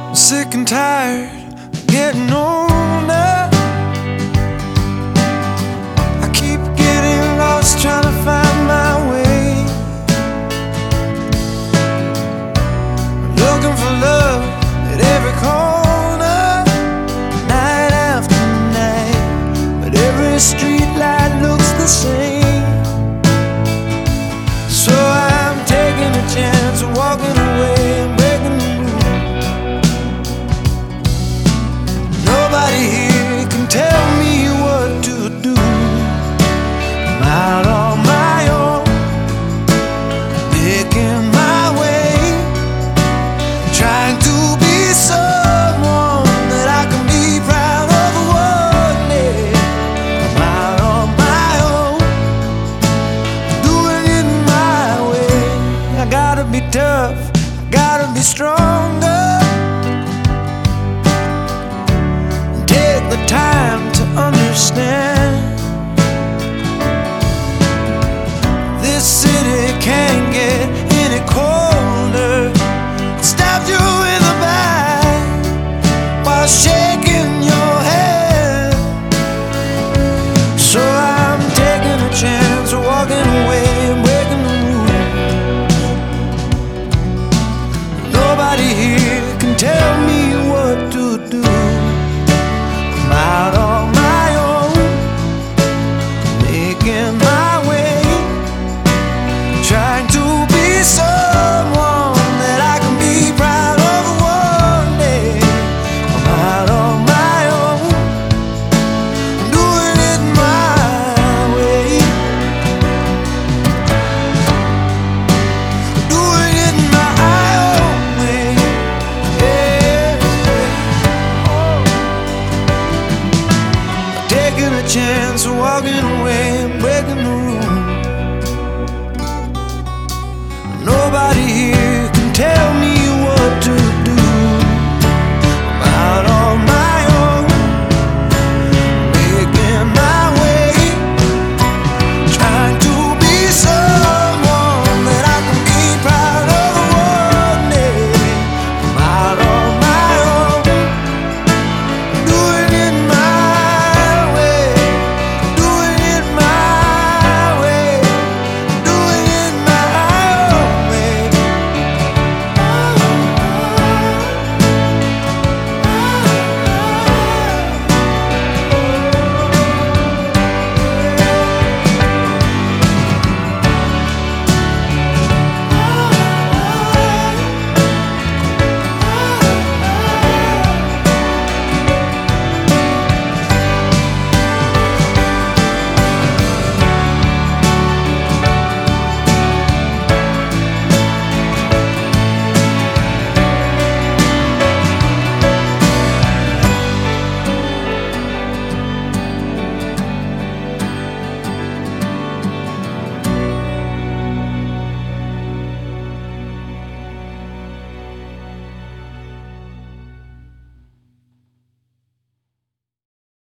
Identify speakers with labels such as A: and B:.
A: Sick and tired of getting older. I keep getting lost trying to find my way, looking for love at every corner, night after night, but every street light looks the same. So I'm taking a chance of walking away and breaking the rules. Nobody here can tell me what to do. I'm out on my own, making my way, trying to be someone that I can be proud of one day. I'm out on my own, doing it my way. I gotta be tough, I gotta be stronger, take the time to understand. This city can't get any colder. Stab you in the back while shaking your head. So I'm taking a chance of walking away and breaking the rules. Nobody here can tell me what to do. I'm out on my own, making my way, trying to be someone that I can be proud of one day. I'm out on my own, doing it my way, doing it my own way. Yeah. Taking a chance of walking away.